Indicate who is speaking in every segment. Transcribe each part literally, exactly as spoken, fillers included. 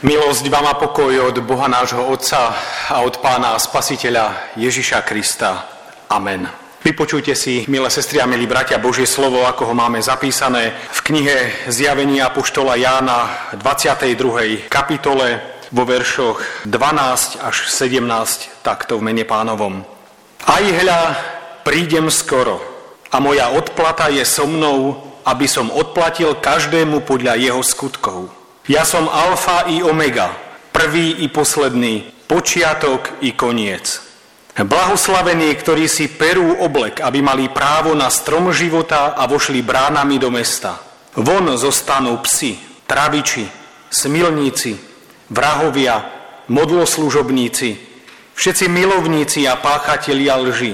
Speaker 1: Milosť vám a pokoj od Boha nášho Otca a od Pána a Spasiteľa Ježiša Krista. Amen. Vypočujte si, milé sestry a milí bratia, Božie slovo, ako ho máme zapísané v knihe Zjavenia apoštola Jána dvadsiatej druhej kapitole vo veršoch dvanásť až sedemnásť, takto v mene Pánovom. Aj hľa, prídem skoro a moja odplata je so mnou, aby som odplatil každému podľa jeho skutkov. Ja som alfa i omega, prvý i posledný, počiatok i koniec. Blahoslavení, ktorí si perú oblek, aby mali právo na strom života a vošli bránami do mesta. Von zostanú psi, traviči, smilníci, vrahovia, modloslužobníci, všetci milovníci a páchatelia lži.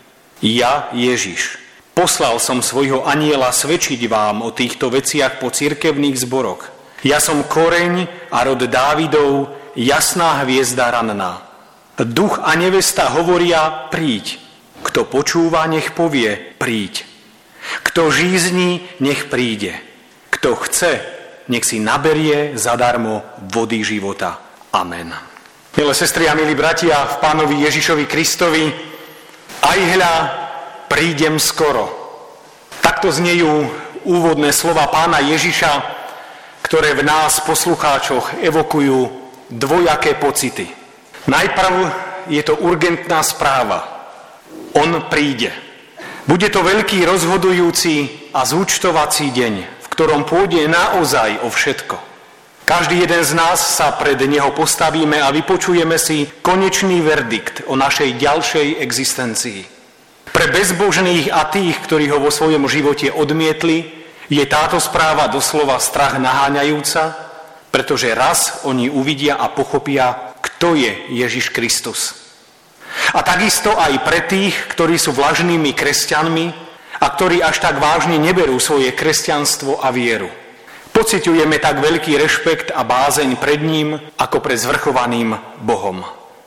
Speaker 1: Ja, Ježiš, poslal som svojho anjela svedčiť vám o týchto veciach po cirkevných zboroch. Ja som koreň a rod Dávidov, jasná hviezda ranná. Duch a nevesta hovoria, príď. Kto počúva, nech povie, príď. Kto žízni, nech príde. Kto chce, nech si naberie zadarmo vody života. Amen. Milé sestry a milí bratia v Pánovi Ježišovi Kristovi, aj hľa, prídem skoro. Takto znejú úvodné slova Pána Ježiša, ktoré v nás, poslucháčoch, evokujú dvojaké pocity. Najprv je to urgentná správa. On príde. Bude to veľký rozhodujúci a zúčtovací deň, v ktorom pôjde naozaj o všetko. Každý jeden z nás sa pred neho postavíme a vypočujeme si konečný verdikt o našej ďalšej existencii. Pre bezbožných a tých, ktorí ho vo svojom živote odmietli, je táto správa doslova strach naháňajúca, pretože raz oni uvidia a pochopia, kto je Ježiš Kristus. A takisto aj pre tých, ktorí sú vlažnými kresťanmi a ktorí až tak vážne neberú svoje kresťanstvo a vieru. Pociťujeme tak veľký rešpekt a bázeň pred ním ako pred zvrchovaným Bohom.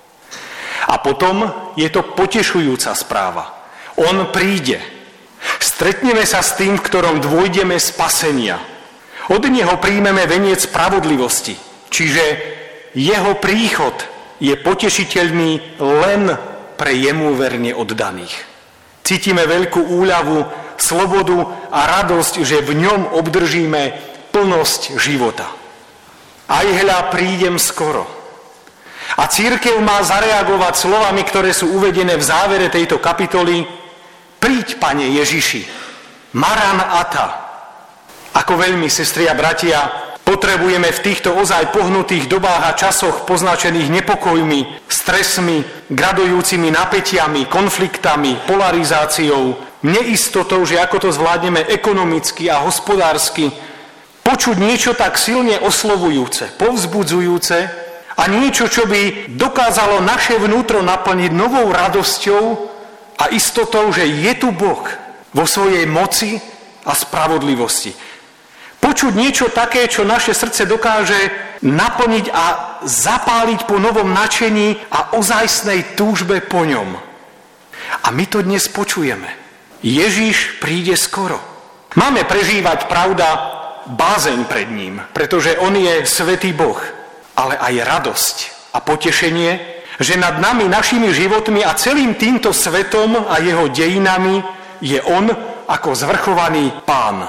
Speaker 1: A potom je to potešujúca správa. On príde. Stretneme sa s tým, v ktorom dôjdeme spasenia. Od neho príjmeme veniec spravodlivosti, čiže jeho príchod je potešiteľný len pre jemu verne oddaných. Cítime veľkú úľavu, slobodu a radosť, že v ňom obdržíme plnosť života. Aj hľa, prídem skoro. A cirkev má zareagovať slovami, ktoré sú uvedené v závere tejto kapitoly. Príď, Pane Ježiši, Maran Ata. Ako veľmi, sestri a bratia, potrebujeme v týchto ozaj pohnutých dobách a časoch poznačených nepokojmi, stresmi, gradujúcimi napätiami, konfliktami, polarizáciou, neistotou, že ako to zvládneme ekonomicky a hospodársky, počuť niečo tak silne oslovujúce, povzbudzujúce a niečo, čo by dokázalo naše vnútro naplniť novou radosťou a istotou, že je tu Boh vo svojej moci a spravodlivosti. Počuť niečo také, čo naše srdce dokáže naplniť a zapáliť po novom nadšení a ozajstnej túžbe po ňom. A my to dnes počujeme. Ježiš príde skoro. Máme prežívať, pravda, bázeň pred ním, pretože on je svätý Boh, ale aj radosť a potešenie, že nad nami, našimi životmi a celým týmto svetom a jeho dejinami je on ako zvrchovaný Pán.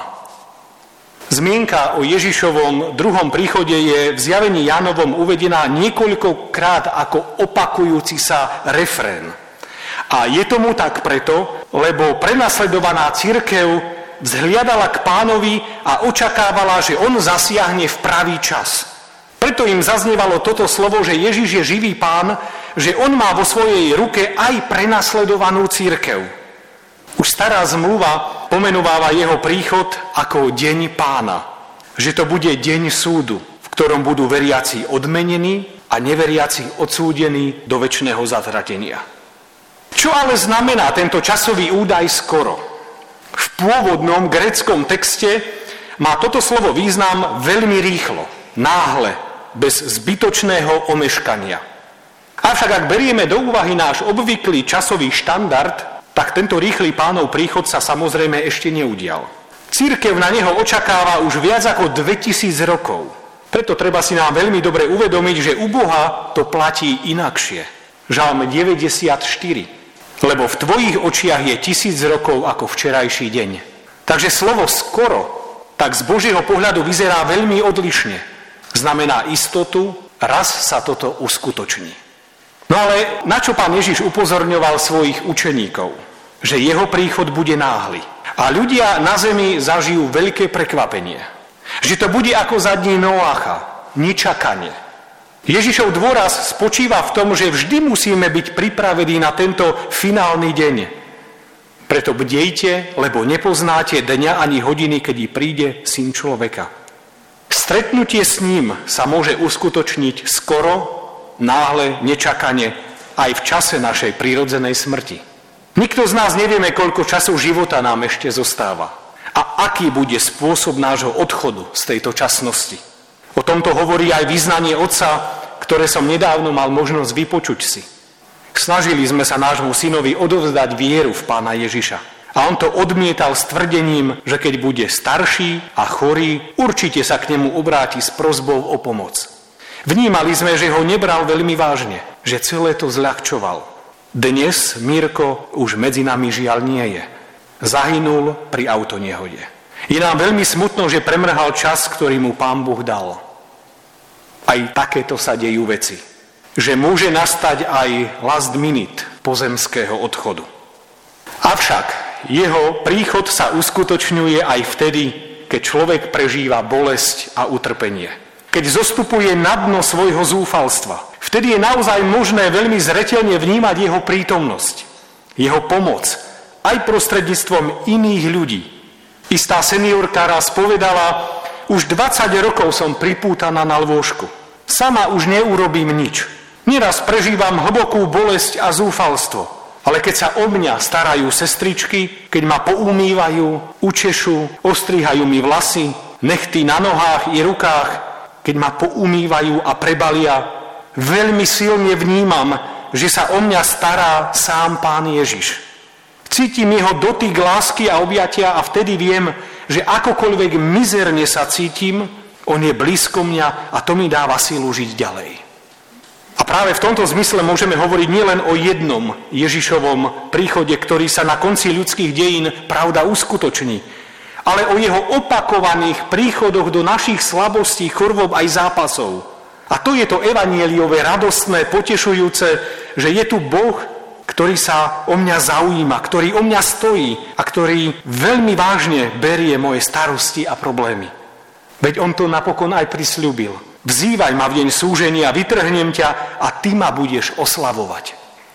Speaker 1: Zmienka o Ježišovom druhom príchode je v Zjavení Jánovom uvedená niekoľkokrát ako opakujúci sa refrén. A je tomu tak preto, lebo prenasledovaná cirkev vzhliadala k Pánovi a očakávala, že on zasiahne v pravý čas. Preto im zaznievalo toto slovo, že Ježiš je živý Pán, že on má vo svojej ruke aj prenasledovanú cirkev. Už stará zmluva pomenováva jeho príchod ako deň Pána. Že to bude deň súdu, v ktorom budú veriaci odmenení a neveriaci odsúdení do večného zatratenia. Čo ale znamená tento časový údaj skoro? V pôvodnom gréckom texte má toto slovo význam veľmi rýchlo, náhle, bez zbytočného omeškania. Avšak ak berieme do úvahy náš obvyklý časový štandard, tak tento rýchly Pánov príchod sa samozrejme ešte neudial. Cirkev na neho očakáva už viac ako dvetisíc rokov. Preto treba si nám veľmi dobre uvedomiť, že u Boha to platí inakšie. Žalm deväťdesiatštyri. Lebo v tvojich očiach je tisíc rokov ako včerajší deň. Takže slovo skoro, tak z Božieho pohľadu vyzerá veľmi odlišne. Znamená istotu, raz sa toto uskutoční. No ale na čo Pán Ježiš upozorňoval svojich učeníkov? Že jeho príchod bude náhly. A ľudia na zemi zažijú veľké prekvapenie. Že to bude ako za dní Noácha, nečakanie. Ježišov dôraz spočíva v tom, že vždy musíme byť pripravení na tento finálny deň. Preto bdejte, lebo nepoznáte dňa ani hodiny, kedy príde Syn človeka. Stretnutie s ním sa môže uskutočniť skoro, náhle, nečakane, aj v čase našej prírodzenej smrti. Nikto z nás nevieme, koľko času života nám ešte zostáva. A aký bude spôsob nášho odchodu z tejto časnosti. O tomto hovorí aj vyznanie Otca, ktoré som nedávno mal možnosť vypočuť si. Snažili sme sa nášmu synovi odovzdať vieru v Pána Ježiša. A on to odmietal s tvrdením, že keď bude starší a chorý, určite sa k nemu obráti s prosbou o pomoc. Vnímali sme, že ho nebral veľmi vážne, že celé to zľahčoval. Dnes Mirko už medzi nami žiaľ nie je. Zahynul pri autonehode. Je nám veľmi smutno, že premrhal čas, ktorý mu Pán Boh dal. Aj takéto sa dejú veci. Že môže nastať aj last minute pozemského odchodu. Avšak jeho príchod sa uskutočňuje aj vtedy, keď človek prežíva bolesť a utrpenie. Keď zostupuje na dno svojho zúfalstva. Vtedy je naozaj možné veľmi zreteľne vnímať jeho prítomnosť, jeho pomoc, aj prostredníctvom iných ľudí. Istá seniorka raz povedala, už dvadsať rokov som pripútaná na lôžku. Sama už neurobím nič. Nieraz prežívam hlbokú bolesť a zúfalstvo. Ale keď sa o mňa starajú sestričky, keď ma poumývajú, učešú, ostrihajú mi vlasy, nechty na nohách i rukách, keď ma poumývajú a prebalia, veľmi silne vnímam, že sa o mňa stará sám Pán Ježiš. Cítim jeho dotyk lásky a objatia a vtedy viem, že akokoľvek mizerne sa cítim, on je blízko mňa a to mi dáva silu žiť ďalej. A práve v tomto zmysle môžeme hovoriť nielen o jednom Ježišovom príchode, ktorý sa na konci ľudských dejín pravda uskutoční, ale o jeho opakovaných príchodoch do našich slabostí, chorôb aj zápasov. A to je to evanjeliové, radostné, potešujúce, že je tu Boh, ktorý sa o mňa zaujíma, ktorý o mňa stojí a ktorý veľmi vážne berie moje starosti a problémy. Veď on to napokon aj prisľúbil. Vzývaj ma v deň súženia, vytrhnem ťa a ty ma budeš oslavovať.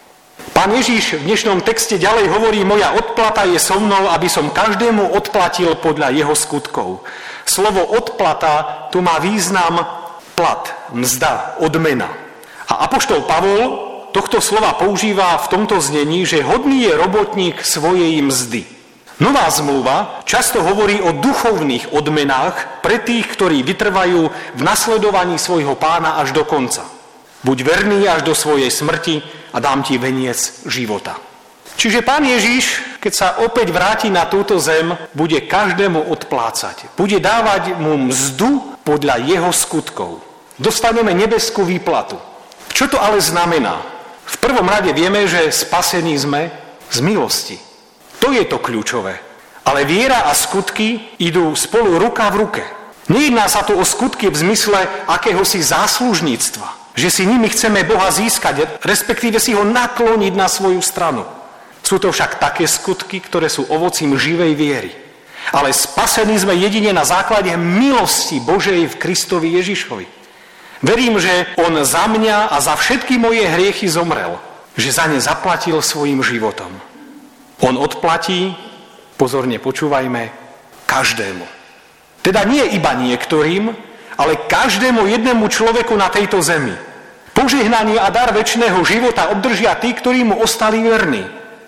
Speaker 1: Pán Ježiš v dnešnom texte ďalej hovorí, moja odplata je so mnou, aby som každému odplatil podľa jeho skutkov. Slovo odplata tu má význam plat, mzda, odmena. A apoštol Pavol tohto slova používa v tomto znení, že hodný je robotník svojej mzdy. Nová zmluva často hovorí o duchovných odmenách pre tých, ktorí vytrvajú v nasledovaní svojho Pána až do konca. Buď verný až do svojej smrti a dám ti veniec života. Čiže Pán Ježiš, keď sa opäť vráti na túto zem, bude každému odplácať. Bude dávať mu mzdu podľa jeho skutkov. Dostaneme nebeskú výplatu. Čo to ale znamená? V prvom rade vieme, že spasení sme z milosti. To je to kľúčové. Ale viera a skutky idú spolu ruka v ruke. Nejedná sa tu o skutky v zmysle akéhosi záslužníctva, že si nimi chceme Boha získať, respektíve si ho nakloniť na svoju stranu. Sú to však také skutky, ktoré sú ovocím živej viery. Ale spasení sme jedine na základe milosti Božej v Kristovi Ježišovi. Verím, že on za mňa a za všetky moje hriechy zomrel, že za ne zaplatil svojim životom. On odplatí, pozorne počúvajme, každému. Teda nie iba niektorým, ale každému jednému človeku na tejto zemi. Požehnanie a dar večného života obdržia tí, ktorí mu ostali verní.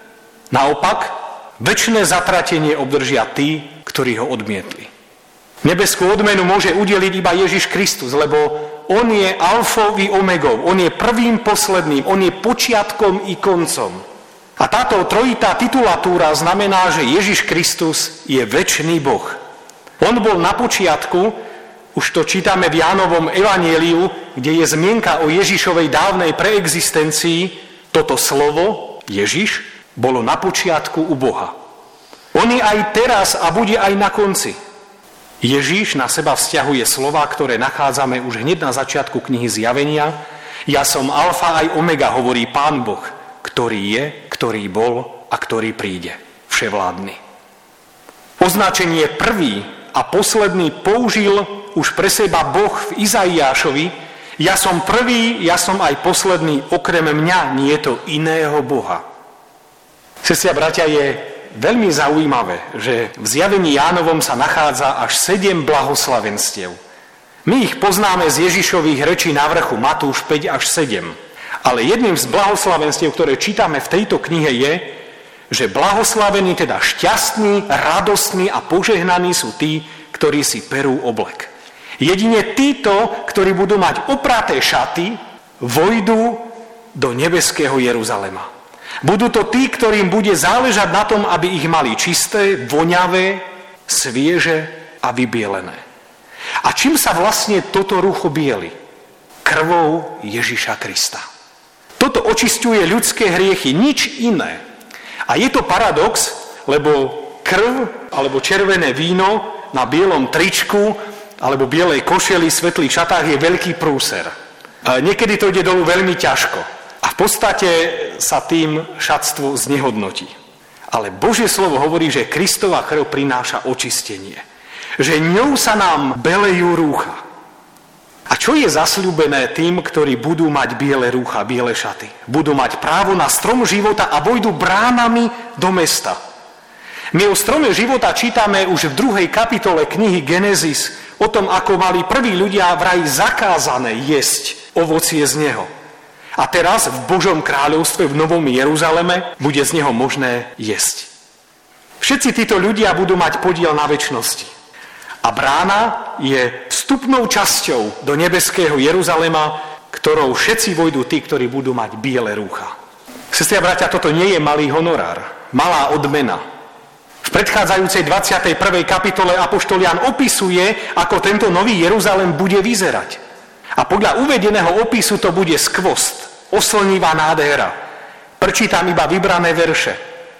Speaker 1: Naopak, večné zatratenie obdržia tí, ktorí ho odmietli. Nebeskú odmenu môže udeliť iba Ježiš Kristus, lebo on je alfou i omegou, on je prvým, posledným, on je počiatkom i koncom. A táto trojitá titulatúra znamená, že Ježiš Kristus je večný Boh. On bol na počiatku, Už to čítame v Jánovom evanjeliu, kde je zmienka o Ježišovej dávnej preexistencii. Toto slovo, Ježiš, bolo na počiatku u Boha. On je aj teraz a bude aj na konci. Ježiš na seba vzťahuje slová, ktoré nachádzame už hneď na začiatku knihy Zjavenia. Ja som alfa aj omega, hovorí Pán Boh, ktorý je, ktorý bol a ktorý príde. Vševládny. Označenie prvý a posledný použil už pre seba Boh v Izaiášovi. Ja som prvý, ja som aj posledný, okrem mňa nie je to iného Boha. Sestri a bratia, je veľmi zaujímavé, že v Zjavení Jánovom sa nachádza až sedem blahoslavenstiev. My ich poznáme z Ježišových rečí na vrchu, Matúš päť až sedem. Ale jedným z blahoslavenstiev, ktoré čítame v tejto knihe, je, že blahoslavení, teda šťastní, radostní a požehnaní sú tí, ktorí si perú oblek. Jedine títo, ktorí budú mať opraté šaty, vojdu do nebeského Jeruzalema. Budú to tí, ktorým bude záležať na tom, aby ich mali čisté, voňavé, svieže a vybielené. A čím sa vlastne toto rúcho bieli? Krvou Ježiša Krista. Toto očisťuje ľudské hriechy, nič iné. A je to paradox, lebo krv alebo červené víno na bielom tričku alebo bielej košeli, svetlých šatách je veľký prúser. A niekedy to ide dolu veľmi ťažko. A v podstate sa tým šatstvo znehodnotí. Ale Božie slovo hovorí, že Kristova krv prináša očistenie. Že ňou sa nám belejú rúcha. A čo je zasľúbené tým, ktorí budú mať biele rúcha, biele šaty? Budú mať právo na strom života a vojdu bránami do mesta. My o strome života čítame už v druhej kapitole knihy Genesis o tom, ako mali prví ľudia vraj zakázané jesť ovocie z neho. A teraz v Božom kráľovstve v Novom Jeruzaleme bude z neho možné jesť. Všetci títo ľudia budú mať podiel na večnosti. A brána je vstupnou časťou do nebeského Jeruzalema, ktorou všetci vojdu tí, ktorí budú mať biele rúcha. Sestri a bratia, toto nie je malý honorár, malá odmena. V predchádzajúcej dvadsiatej prvej kapitole apoštol Ján opisuje, ako tento nový Jeruzalem bude vyzerať. A podľa uvedeného opisu to bude skvost, oslnivá nádhera. Prečítam iba vybrané verše.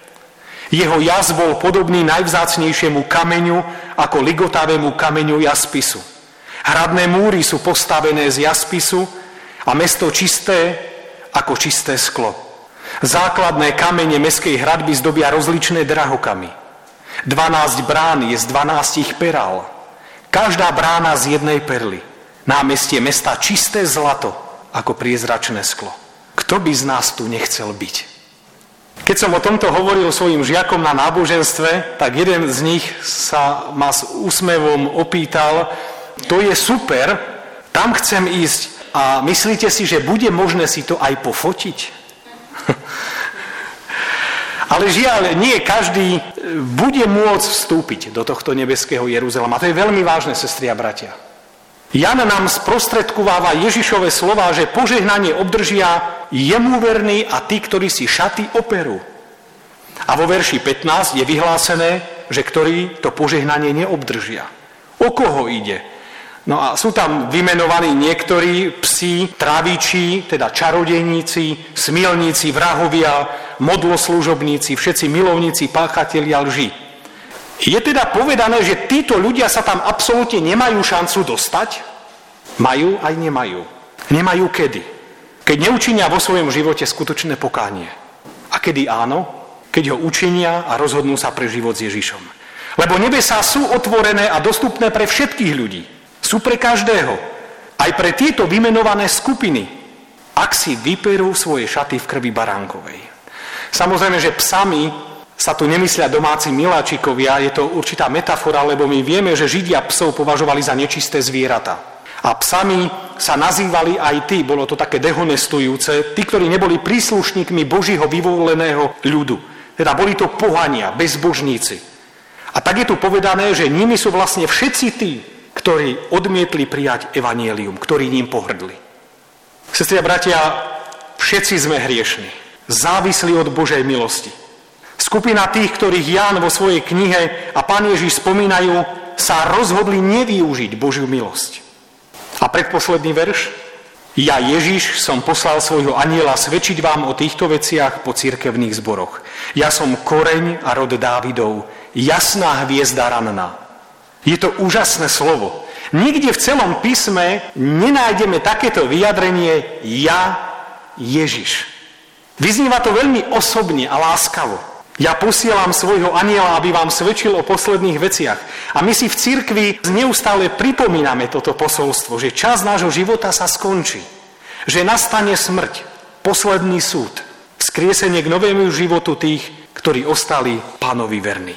Speaker 1: Jeho jas bol podobný najvzácnejšiemu kameňu ako ligotavému kameňu jaspisu. Hradné múry sú postavené z jaspisu a mesto čisté ako čisté sklo. Základné kamene mestskej hradby zdobia rozličné drahokamy. Dvanásť brán je z dvanástich perál. Každá brána z jednej perly. Námestie mesta čisté zlato ako priezračné sklo. Kto by z nás tu nechcel byť? Keď som o tomto hovoril svojim žiakom na náboženstve, tak jeden z nich sa ma s úsmevom opýtal, to je super, tam chcem ísť a myslíte si, že bude možné si to aj pofotiť? Ale žiaľ, nie každý bude môcť vstúpiť do tohto nebeského Jeruzalema. To je veľmi vážne, sestri a bratia. Jan nám sprostredkováva Ježišove slová, že požehnanie obdržia jemu verní a tí, ktorí si šaty operú. A vo verši pätnásť je vyhlásené, že ktorí to požehnanie neobdržia. O koho ide? No a sú tam vymenovaní niektorí psi, traviči, teda čarodejníci, smilníci, vrahovia, modloslužobníci, všetci milovníci, páchatelia lži. Je teda povedané, že títo ľudia sa tam absolútne nemajú šancu dostať? Majú aj nemajú. Nemajú kedy? Keď neučinia vo svojom živote skutočné pokánie. A kedy áno? Keď ho učinia a rozhodnú sa pre život s Ježišom. Lebo nebesá sú otvorené a dostupné pre všetkých ľudí. Sú pre každého. Aj pre tieto vymenované skupiny. Ak si vyperú svoje šaty v krvi baránkovej. Samozrejme, že psami sa tu nemyslia domáci miláčikovia, je to určitá metafora, lebo my vieme, že Židia psov považovali za nečisté zvieratá. A psami sa nazývali aj tí, bolo to také dehonestujúce, tí, ktorí neboli príslušníkmi Božího vyvoleného ľudu. Teda boli to pohania, bezbožníci. A tak je tu povedané, že nimi sú vlastne všetci tí, ktorí odmietli prijať evanjelium, ktorí ním pohrdli. Sestri a bratia, všetci sme hriešni, závislí od Božej milosti. Skupina tých, ktorých Ján vo svojej knihe a Pán Ježiš spomínajú, sa rozhodli nevyužiť Božiu milosť. A predposledný verš. Ja, Ježiš, som poslal svojho anjela svedčiť vám o týchto veciach po cirkevných zboroch. Ja som koreň a rod Dávidov, jasná hviezda ranná. Je to úžasné slovo. Nikde v celom písme nenájdeme takéto vyjadrenie ja, Ježiš. Vyznieva to veľmi osobne a láskavo. Ja posielam svojho anjela, aby vám svedčil o posledných veciach. A my si v cirkvi neustále pripomíname toto posolstvo, že čas nášho života sa skončí. Že nastane smrť, posledný súd, vzkriesenie k novému životu tých, ktorí ostali Pánovi verní.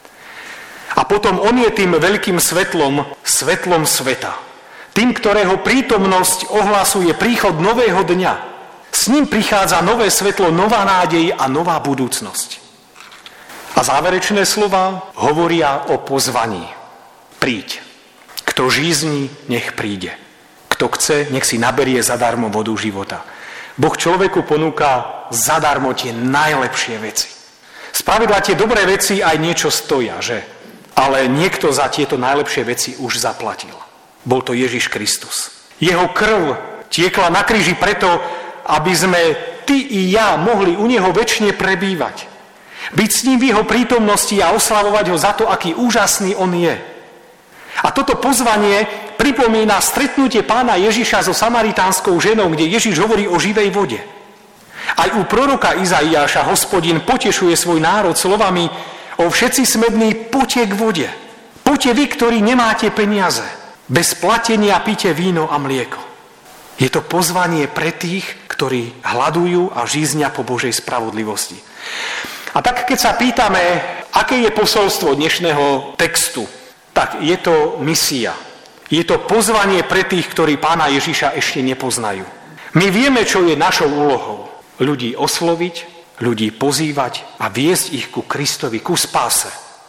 Speaker 1: A potom on je tým veľkým svetlom, svetlom sveta. Tým, ktorého prítomnosť ohlasuje príchod nového dňa. S ním prichádza nové svetlo, nová nádej a nová budúcnosť. A záverečné slova hovoria o pozvaní. Príď. Kto žízni, nech príde. Kto chce, nech si naberie zadarmo vodu života. Boh človeku ponúka zadarmo tie najlepšie veci. Spravidla tie dobré veci aj niečo stoja, že? Ale niekto za tieto najlepšie veci už zaplatil. Bol to Ježiš Kristus. Jeho krv tiekla na kríži preto, aby sme ty i ja mohli u neho večne prebývať. Byť s ním v jeho prítomnosti a oslavovať ho za to, aký úžasný on je. A toto pozvanie pripomína stretnutie Pána Ježiša so samaritánskou ženou, kde Ježiš hovorí o živej vode. Aj u proroka Izaiáša Hospodin potešuje svoj národ slovami: o všetci smední, poďte k vode. Poďte vy, ktorí nemáte peniaze. Bez platenia pite víno a mlieko. Je to pozvanie pre tých, ktorí hľadujú a žíznia po Božej spravodlivosti. A tak keď sa pýtame, aké je posolstvo dnešného textu, tak je to misia. Je to pozvanie pre tých, ktorí Pána Ježiša ešte nepoznajú. My vieme, čo je našou úlohou. Ľudí osloviť, ľudí pozývať a viesť ich ku Kristovi, ku spáse.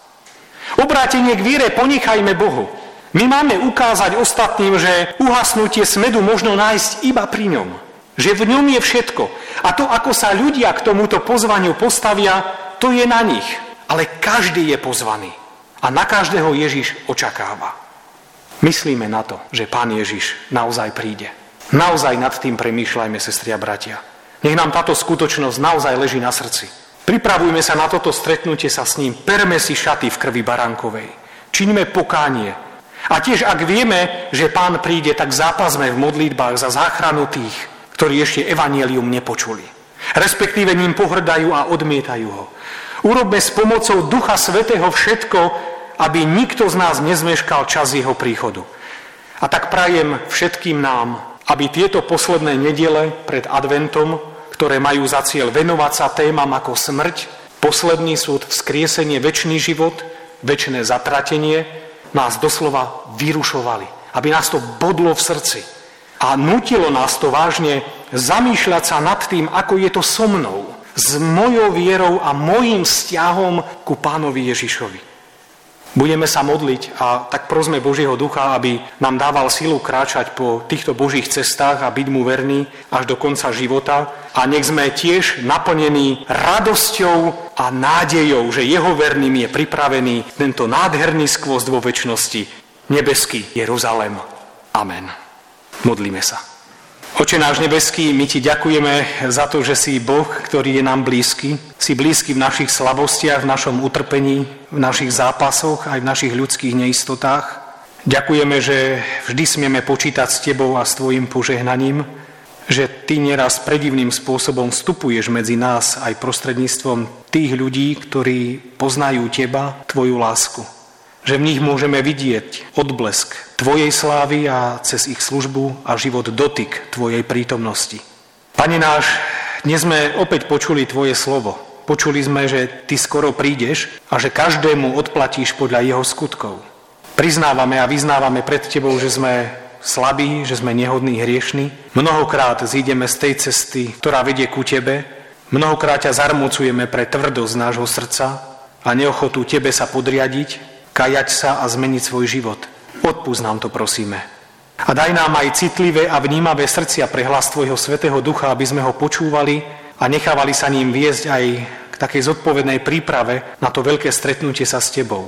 Speaker 1: Obrátenie k viere ponechajme Bohu. My máme ukázať ostatným, že uhasnutie smedu možno nájsť iba pri ňom. Že v ňom je všetko. A to, ako sa ľudia k tomuto pozvaniu postavia, to je na nich. Ale každý je pozvaný. A na každého Ježiš očakáva. Myslíme na to, že Pán Ježiš naozaj príde. Naozaj nad tým premýšľajme, sestri a bratia. Nech nám táto skutočnosť naozaj leží na srdci. Pripravujme sa na toto stretnutie sa s ním. Perme si šaty v krvi baránkovej. Čiňme pokánie. A tiež, ak vieme, že Pán príde, tak zápasme v modlitbách za záchranu tých, ktorí ešte evanjelium nepočuli. Respektíve ním pohrdajú a odmietajú ho. Urobme s pomocou Ducha Svätého všetko, aby nikto z nás nezmeškal čas jeho príchodu. A tak prajem všetkým nám, aby tieto posledné nedele pred adventom, ktoré majú za cieľ venovať sa témam ako smrť, posledný súd, vzkriesenie, večný život, večné zatratenie, nás doslova vyrušovali. Aby nás to bodlo v srdci. A nutilo nás to vážne zamýšľať sa nad tým, ako je to so mnou, s mojou vierou a mojím vzťahom ku Pánovi Ježišovi. Budeme sa modliť a tak prosme Božieho Ducha, aby nám dával silu kráčať po týchto Božích cestách a byť mu verný až do konca života. A nech sme tiež naplnení radosťou a nádejou, že jeho verným je pripravený tento nádherný skvost vo večnosti, nebeský Jeruzalém. Amen. Modlíme sa. Oče náš nebeský, my ti ďakujeme za to, že si Boh, ktorý je nám blízky. Si blízky v našich slabostiach, v našom utrpení, v našich zápasoch, aj v našich ľudských neistotách. Ďakujeme, že vždy smieme počítať s tebou a s tvojim požehnaním, že ty nieraz predivným spôsobom vstupuješ medzi nás aj prostredníctvom tých ľudí, ktorí poznajú teba, tvoju lásku. Že v nich môžeme vidieť odblesk tvojej slávy a cez ich službu a život dotyk tvojej prítomnosti. Pane náš, dnes sme opäť počuli tvoje slovo. Počuli sme, že ty skoro prídeš a že každému odplatíš podľa jeho skutkov. Priznávame a vyznávame pred tebou, že sme slabí, že sme nehodní, hriešni. Mnohokrát zídeme z tej cesty, ktorá vedie ku tebe. Mnohokrát ťa zarmucujeme pre tvrdosť nášho srdca a neochotu tebe sa podriadiť, kajať sa a zmeniť svoj život. Odpusť nám to, prosíme. A daj nám aj citlivé a vnímavé srdcia pre hlas tvojho Svätého Ducha, aby sme ho počúvali a nechávali sa ním viesť aj k takej zodpovednej príprave na to veľké stretnutie sa s tebou.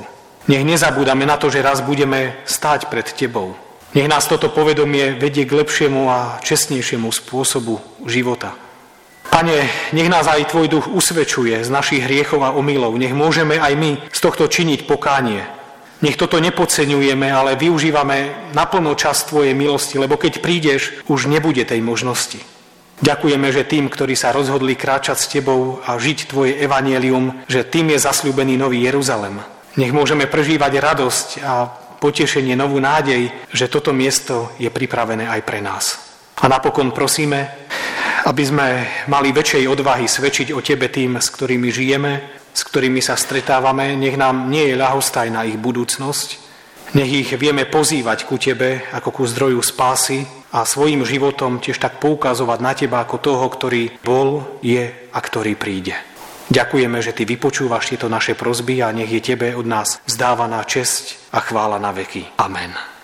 Speaker 1: Nech nezabúdame na to, že raz budeme stáť pred Tebou. Nech nás toto povedomie vedie k lepšiemu a čestnejšiemu spôsobu života. Pane, nech nás aj Tvoj duch usvedčuje z našich hriechov a omylov. Nech môžeme aj my z tohto činiť pokánie. Nech toto nepodceňujeme, ale využívame naplno čas Tvojej milosti, lebo keď prídeš, už nebude tej možnosti. Ďakujeme, že tým, ktorí sa rozhodli kráčať s Tebou a žiť Tvoje evanjelium, že tým je zasľúbený Nový Jeruzalem. Nech môžeme prežívať radosť a potešenie, novú nádej, že toto miesto je pripravené aj pre nás. A napokon prosíme, aby sme mali väčšej odvahy svedčiť o Tebe tým, s ktorými žijeme, s ktorými sa stretávame. Nech nám nie je ľahostajná ich budúcnosť. Nech ich vieme pozývať ku Tebe ako ku zdroju spásy a svojim životom tiež tak poukazovať na Teba ako toho, ktorý bol, je a ktorý príde. Ďakujeme, že Ty vypočúvaš tieto naše prosby a nech je Tebe od nás vzdávaná česť a chvála na veky. Amen.